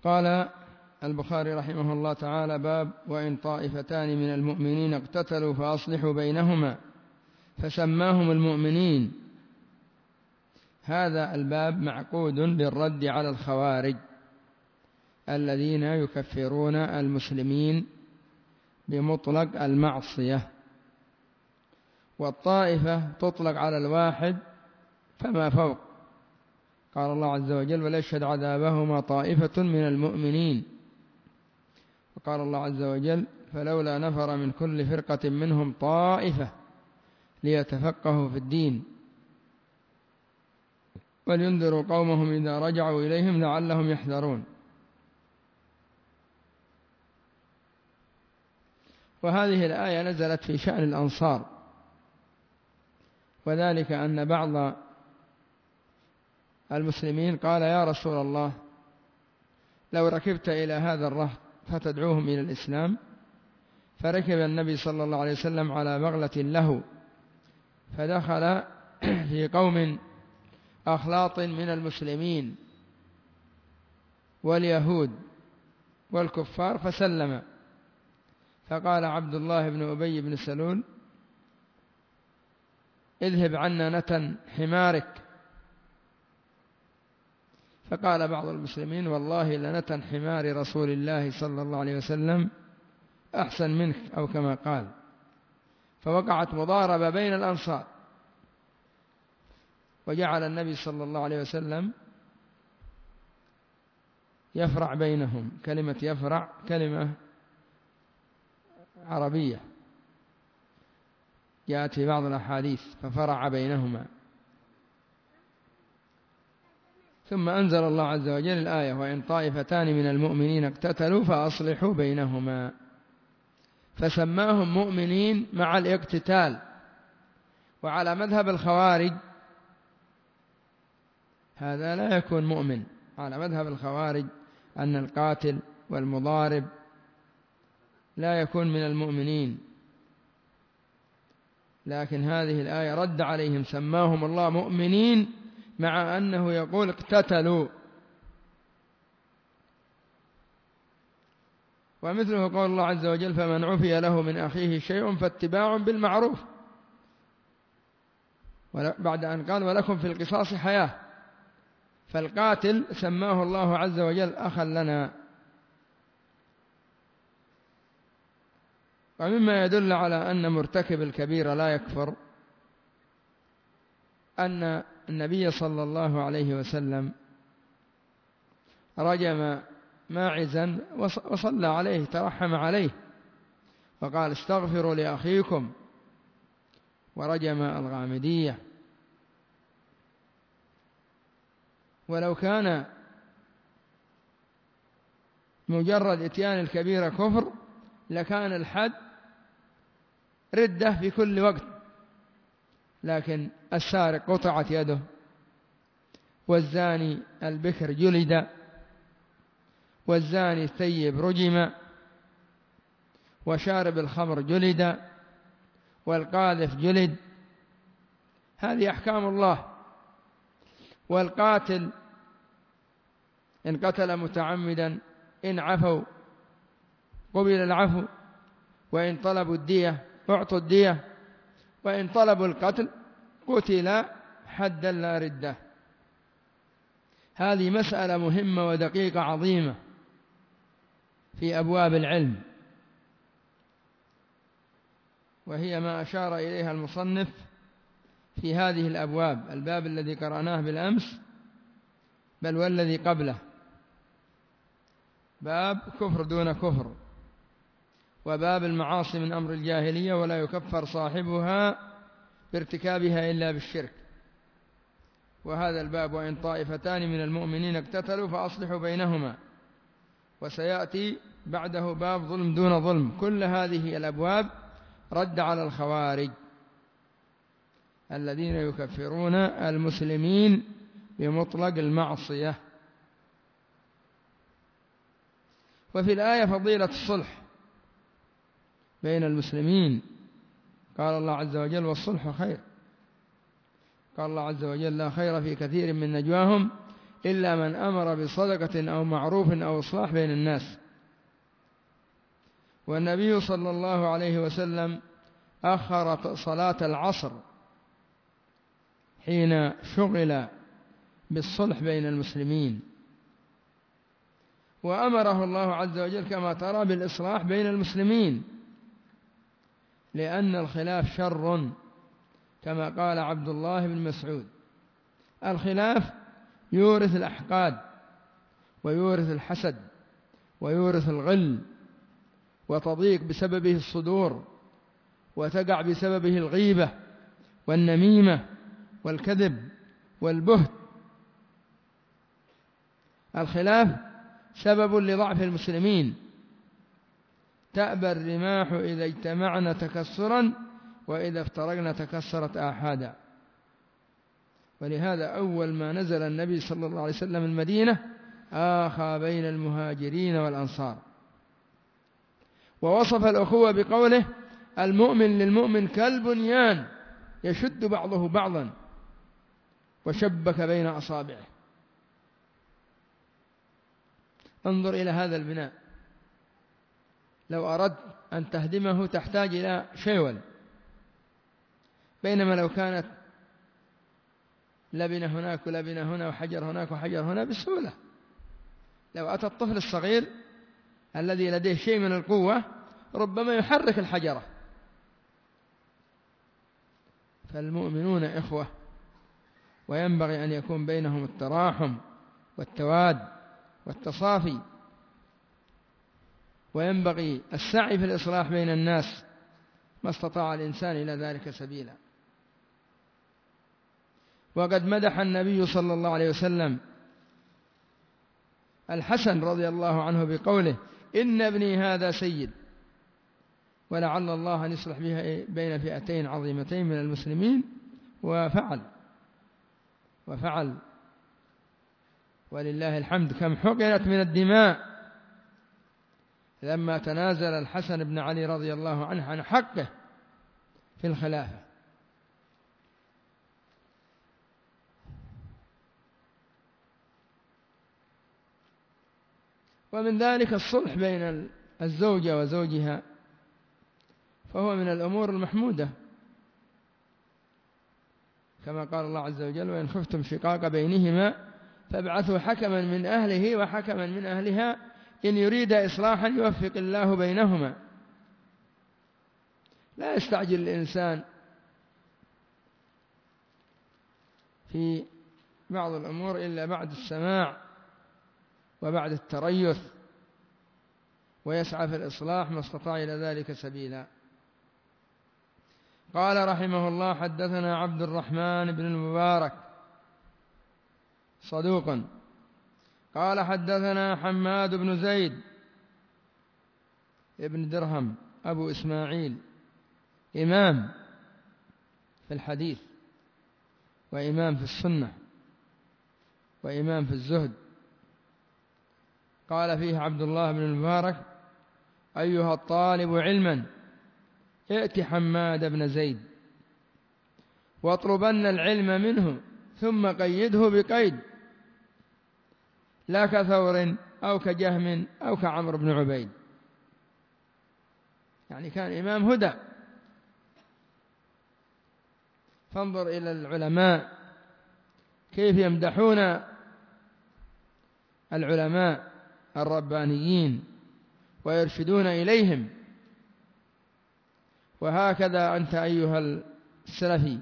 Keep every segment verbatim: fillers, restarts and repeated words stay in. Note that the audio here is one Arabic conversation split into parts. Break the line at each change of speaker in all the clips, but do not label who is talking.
قال البخاري رحمه الله تعالى: باب وإن طائفتان من المؤمنين اقتتلوا فأصلحوا بينهما، فسماهم المؤمنين. هذا الباب معقود بالرد على الخوارج الذين يكفرون المسلمين بمطلق المعصية. والطائفة تطلق على الواحد فما فوق. قال الله عز وجل: وليشهد عذابهما طائفة من المؤمنين. وقال الله عز وجل: فلولا نفر من كل فرقة منهم طائفة ليتفقهوا في الدين ولينذروا قومهم إذا رجعوا إليهم لعلهم يحذرون. وهذه الآية نزلت في شأن الأنصار، وذلك أن بعض المسلمين قال: يا رسول الله، لو ركبت إلى هذا الرهط فتدعوهم إلى الإسلام. فركب النبي صلى الله عليه وسلم على بغلة له، فدخل في قوم أخلاط من المسلمين واليهود والكفار فسلم. فقال عبد الله بن أبي بن سلول: اذهب عنا نتن حمارك. فقال بعض المسلمين: والله لنتن حمار رسول الله صلى الله عليه وسلم أحسن منك، أو كما قال. فوقعت مضاربة بين الأنصار، وجعل النبي صلى الله عليه وسلم يفرع بينهم. كلمة يفرع كلمة عربية جاءت في بعض الأحاديث، ففرع بينهما. ثم أنزل الله عز وجل الآية: وإن طائفتان من المؤمنين اقتتلوا فأصلحوا بينهما. فسماهم مؤمنين مع الاقتتال. وعلى مذهب الخوارج هذا لا يكون مؤمن. على مذهب الخوارج أن القاتل والمضارب لا يكون من المؤمنين. لكن هذه الآية رد عليهم، سماهم الله مؤمنين مع أنه يقول اقتتلوا. ومثله قول الله عز وجل: فمن عفي له من أخيه شيء فاتباع بالمعروف، بعد أن قال: ولكم في القصاص حياة. فالقاتل سماه الله عز وجل أخا لنا. ومما يدل على أن مرتكب الكبيرة لا يكفر أن النبي صلى الله عليه وسلم رجم ماعزا وصلى عليه، ترحم عليه، وقال: استغفروا لأخيكم. ورجم الغامدية. ولو كان مجرد إتيان الكبيرة كفر لكان الحد ردة في كل وقت. لكن السارق قطعت يده، والزاني البكر جلد، والزاني الثيب رجم، وشارب الخمر جلد، والقاذف جلد. هذه أحكام الله. والقاتل إن قتل متعمدا إن عفوا قبل العفو، وإن طلبوا الدية أعطوا الدية، وإن طلبوا القتل قتل حدا لا ردة. هذه مسألة مهمة ودقيقة عظيمة في أبواب العلم، وهي ما أشار إليها المصنف في هذه الأبواب: الباب الذي قرأناه بالأمس، بل والذي قبله، باب كفر دون كفر، وباب المعاصي من أمر الجاهلية ولا يكفر صاحبها بارتكابها إلا بالشرك. وهذا الباب: وإن طائفتان من المؤمنين اقتتلوا فأصلحوا بينهما. وسيأتي بعده باب ظلم دون ظلم. كل هذه الأبواب رد على الخوارج الذين يكفرون المسلمين بمطلق المعصية. وفي الآية فضيلة الصلح بين المسلمين. قال الله عز وجل: والصلح خير. قال الله عز وجل: لا خير في كثير من نجواهم إلا من أمر بصدقة أو معروف أو إصلاح بين الناس. والنبي صلى الله عليه وسلم أخر صلاة العصر حين شغل بالصلح بين المسلمين، وأمره الله عز وجل كما ترى بالإصلاح بين المسلمين، لأن الخلاف شر كما قال عبد الله بن مسعود: الخلاف يورث الأحقاد ويورث الحسد ويورث الغل، وتضيق بسببه الصدور، وتقع بسببه الغيبة والنميمة والكذب والبهت. الخلاف سبب لضعف المسلمين، تأبى الرماح إذا اجتمعنا تكسرا، وإذا افترقنا تكسرت آحادا. ولهذا أول ما نزل النبي صلى الله عليه وسلم المدينة آخى بين المهاجرين والأنصار، ووصف الأخوة بقوله: المؤمن للمؤمن كالبنيان يشد بعضه بعضا، وشبك بين أصابعه. انظر إلى هذا البناء، لو أردت أن تهدمه تحتاج إلى شيول، بينما لو كانت لبنة هناك ولبنة هنا وحجر هناك وحجر هنا بسهولة. لو أتى الطفل الصغير الذي لديه شيء من القوة ربما يحرك الحجرة. فالمؤمنون إخوة، وينبغي أن يكون بينهم التراحم والتواد والتصافي، وينبغي السعي في الإصلاح بين الناس ما استطاع الإنسان إلى ذلك سبيلا. وقد مدح النبي صلى الله عليه وسلم الحسن رضي الله عنه بقوله: إن ابني هذا سيد، ولعل الله أن يصلح بها بين فئتين عظيمتين من المسلمين. وفعل وفعل ولله الحمد. كم حقنت من الدماء لما تنازل الحسن بن علي رضي الله عنه عن حقه في الخلافة. ومن ذلك الصلح بين الزوجة وزوجها، فهو من الأمور المحمودة، كما قال الله عز وجل: وإن خفتم شقاق بينهما فابعثوا حكما من أهله وحكما من أهلها إن يريد إصلاحا يوفق الله بينهما. لا يستعجل الإنسان في بعض الأمور إلا بعد السماع وبعد التريث، ويسعى في الإصلاح ما استطاع إلى ذلك سبيلا. قال رحمه الله: حدثنا عبد الرحمن بن المبارك صدوق، قال حدثنا حماد بن زيد ابن درهم أبو إسماعيل، إمام في الحديث وإمام في السنة وإمام في الزهد. قال فيه عبد الله بن المبارك: أيها الطالب علما ائت حماد بن زيد واطلبن العلم منه ثم قيده بقيد، لا كثور أو كجهم أو كعمرو بن عبيد. يعني كان إمام هدى. فانظر إلى العلماء كيف يمدحون العلماء الربانيين ويرشدون إليهم. وهكذا أنت أيها السلفي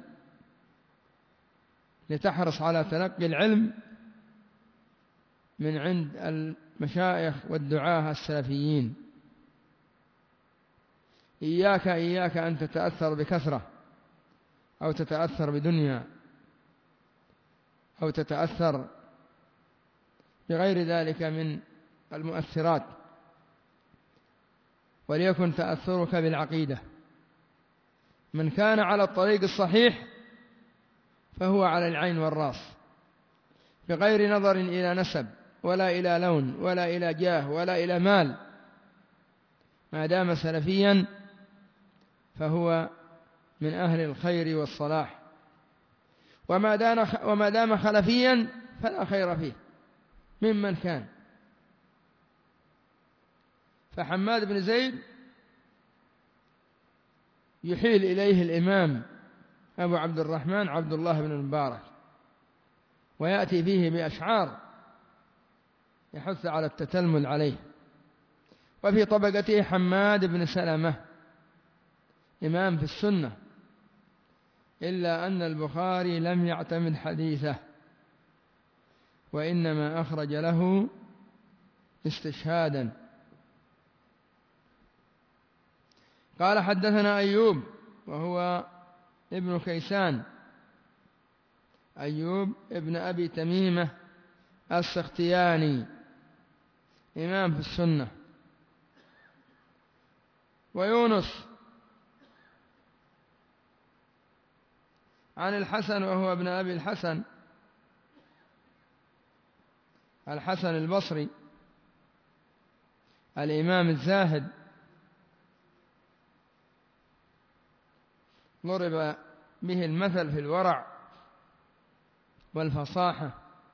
لتحرص على تلقي العلم من عند المشايخ والدعاة السلفيين. إياك إياك أن تتأثر بكثرة، أو تتأثر بدنيا، أو تتأثر بغير ذلك من المؤثرات، وليكن تأثرك بالعقيدة. من كان على الطريق الصحيح فهو على العين والراس، بغير نظر إلى نسب ولا إلى لون ولا إلى جاه ولا إلى مال. ما دام سلفيا فهو من أهل الخير والصلاح، وما دام خلفيا فلا خير فيه. ممن كان. فحماد بن زيد يحيل إليه الإمام أبو عبد الرحمن عبد الله بن المبارك، ويأتي فيه بأشعار يحث على التتلمذ عليه. وفي طبقته حماد بن سلمة إمام في السنة، إلا أن البخاري لم يعتمد حديثه، وإنما أخرج له استشهادا. قال حدثنا أيوب وهو ابن كيسان، أيوب ابن أبي تميمة السختياني إمام في السنة. ويونس عن الحسن وهو ابن أبي الحسن الحسن البصري الإمام الزاهد، ضرب به المثل في الورع والفصاحة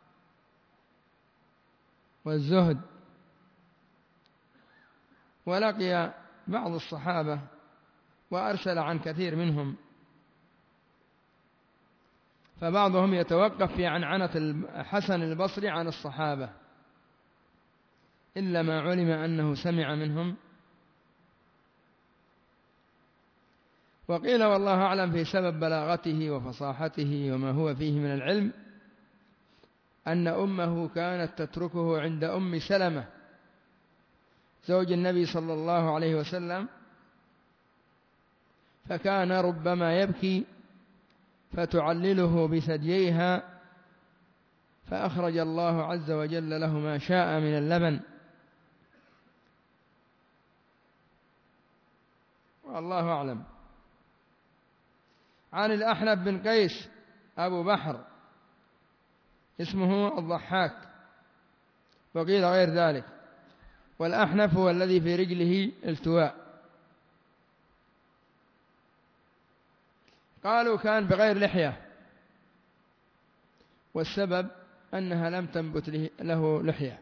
والزهد، ولقي بعض الصحابة وأرسل عن كثير منهم، فبعضهم يتوقف في عنعنة الحسن البصري عن الصحابة إلا ما علم أنه سمع منهم. وقيل والله أعلم في سبب بلاغته وفصاحته وما هو فيه من العلم أن أمه كانت تتركه عند أم سلمة زوج النبي صلى الله عليه وسلم، فكان ربما يبكي فتعلله بثدييها، فأخرج الله عز وجل له ما شاء من اللبن، والله أعلم. عن الأحنف بن قيس أبو بحر اسمه الضحاك، وقيل غير ذلك، والأحنف هو الذي في رجله التواء. قالوا كان بغير لحية، والسبب أنها لم تنبت له لحية،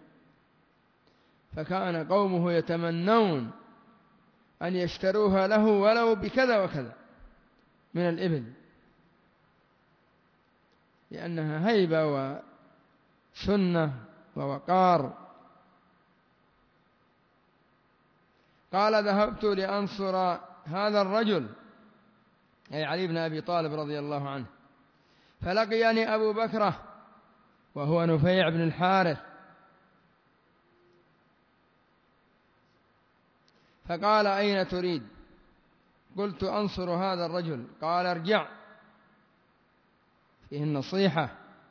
فكان قومه يتمنون أن يشتروها له ولو بكذا وكذا من الإبل، لأنها هيبة وسنة ووقار. قال ذهبت لأنصر هذا الرجل، أي علي بن أبي طالب رضي الله عنه، فلقيني أبو بكرة وهو نفيع بن الحارث، فقال أين تريد؟ قلت أنصر هذا الرجل. قال ارجع، فيه النصيحة،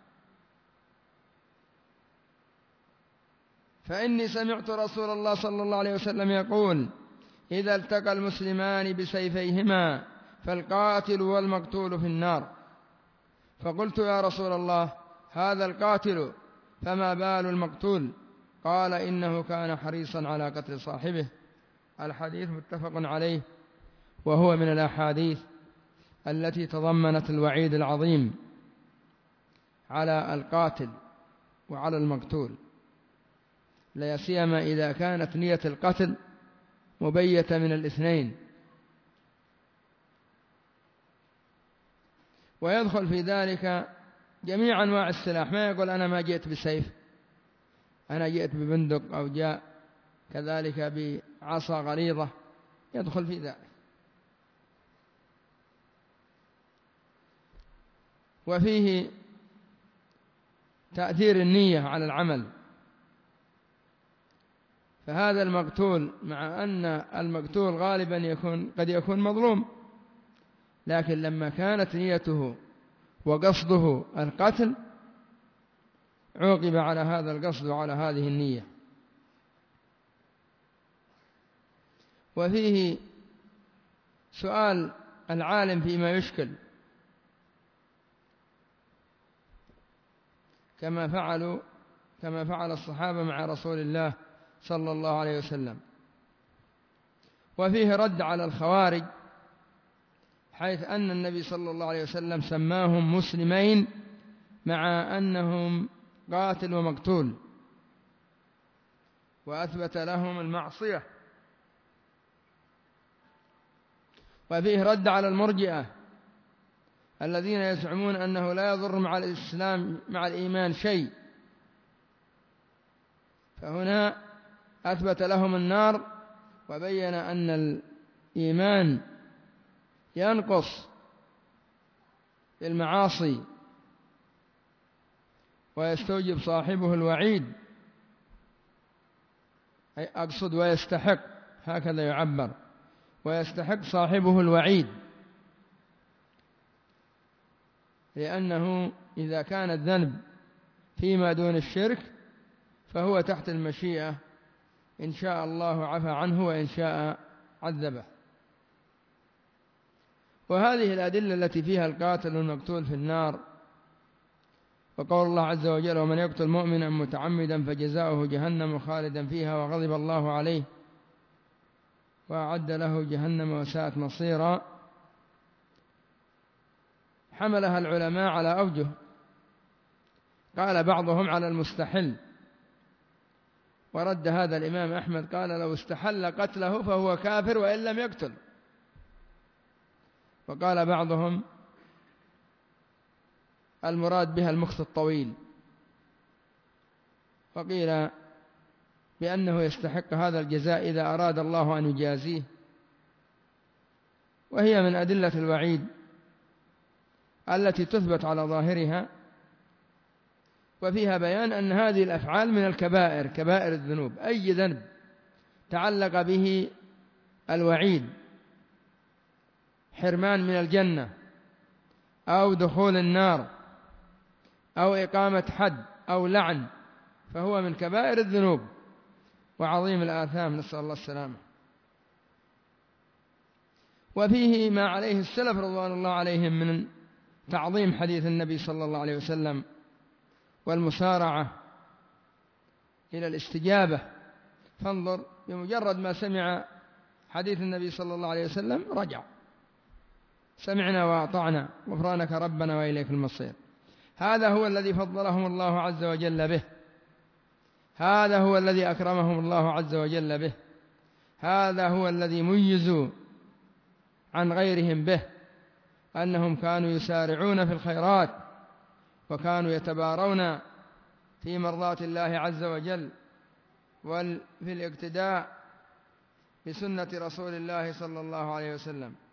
فإني سمعت رسول الله صلى الله عليه وسلم يقول إذا التقى المسلمان بسيفيهما فالقاتل والمقتول في النار. فقلت يا رسول الله هذا القاتل فما بال المقتول؟ قال إنه كان حريصا على قتل صاحبه. الحديث متفق عليه، وهو من الأحاديث التي تضمنت الوعيد العظيم على القاتل وعلى المقتول، لا سيما إذا كانت نية القتل مبيتة من الاثنين. ويدخل في ذلك جميع أنواع السلاح، ما يقول أنا ما جئت بسيف، أنا جئت ببندق، أو جاء كذلك بعصا غليظة، يدخل في ذلك. وفيه تأثير النية على العمل، فهذا المقتول مع أن المقتول غالبا يكون قد يكون مظلوم، لكن لما كانت نيته وقصده القتل عوقب على هذا القصد وعلى هذه النية. وفيه سؤال العالم فيما يشكل، كما فعلوا كما فعل الصحابة مع رسول الله صلى الله عليه وسلم. وفيه رد على الخوارج، حيث أن النبي صلى الله عليه وسلم سماهم مسلمين مع أنهم قاتل ومقتول، وأثبت لهم المعصية. وفيه رد على المرجئة الذين يزعمون أنه لا يضر مع الإسلام مع الإيمان شيء، فهنا أثبت لهم النار وبين أن الإيمان ينقص بالمعاصي ويستوجب صاحبه الوعيد، أي أقصد ويستحق، هكذا يعبر، ويستحق صاحبه الوعيد، لأنه إذا كان الذنب فيما دون الشرك فهو تحت المشيئة، إن شاء الله عفى عنه وإن شاء عذبه. وهذه الأدلة التي فيها القاتل والمقتول في النار، وقول الله عز وجل: ومن يقتل مؤمنا متعمدا فجزاؤه جهنم خالدا فيها وغضب الله عليه وأعد له جهنم وساءت مصيرا، حملها العلماء على أوجه. قال بعضهم على المستحل، ورد هذا الإمام أحمد قال: لو استحل قتله فهو كافر وإن لم يقتل. وقال بعضهم المراد بها المكث الطويل، وقيل بأنه يستحق هذا الجزاء إذا أراد الله أن يجازيه. وهي من أدلة الوعيد التي تثبت على ظاهرها، وفيها بيان أن هذه الأفعال من الكبائر، كبائر الذنوب. أي ذنب تعلق به الوعيد، حرمان من الجنة أو دخول النار أو إقامة حد أو لعن، فهو من كبائر الذنوب وعظيم الآثام، نسأل الله السلامة. وفيه ما عليه السلف رضوان الله عليهم من تعظيم حديث النبي صلى الله عليه وسلم والمسارعة إلى الاستجابة. فانظر، بمجرد ما سمع حديث النبي صلى الله عليه وسلم رجع: سمعنا وأطعنا غفرانك ربنا وإليك المصير. هذا هو الذي فضلهم الله عز وجل به، هذا هو الذي أكرمهم الله عز وجل به، هذا هو الذي ميزوا عن غيرهم به، أنهم كانوا يسارعون في الخيرات وكانوا يتبارون في مرضاة الله عز وجل وفي الاقتداء بسنة رسول الله صلى الله عليه وسلم.